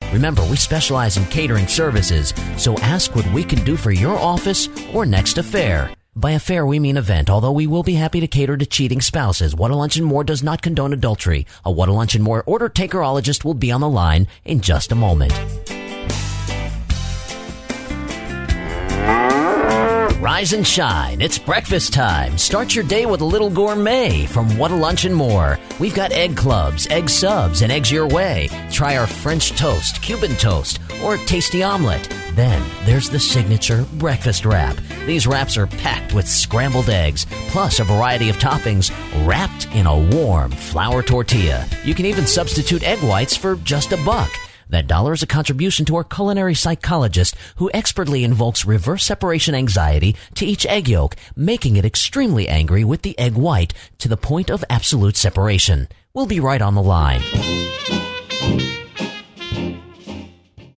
Remember, we specialize in catering services, so ask what we can do for your office or next affair. By affair, we mean event, although we will be happy to cater to cheating spouses. What a Lunch and More does not condone adultery. A What a Lunch and More order takerologist will be on the line in just a moment. Rise and shine. It's breakfast time. Start your day with a little gourmet from What a Lunch and More. We've got egg clubs, egg subs, and eggs your way. Try our French toast, Cuban toast, or tasty omelet. Then there's the signature breakfast wrap. These wraps are packed with scrambled eggs, plus a variety of toppings wrapped in a warm flour tortilla. You can even substitute egg whites for just $1. That $1 is a contribution to our culinary psychologist who expertly invokes reverse separation anxiety to each egg yolk, making it extremely angry with the egg white to the point of absolute separation. We'll be right on the line.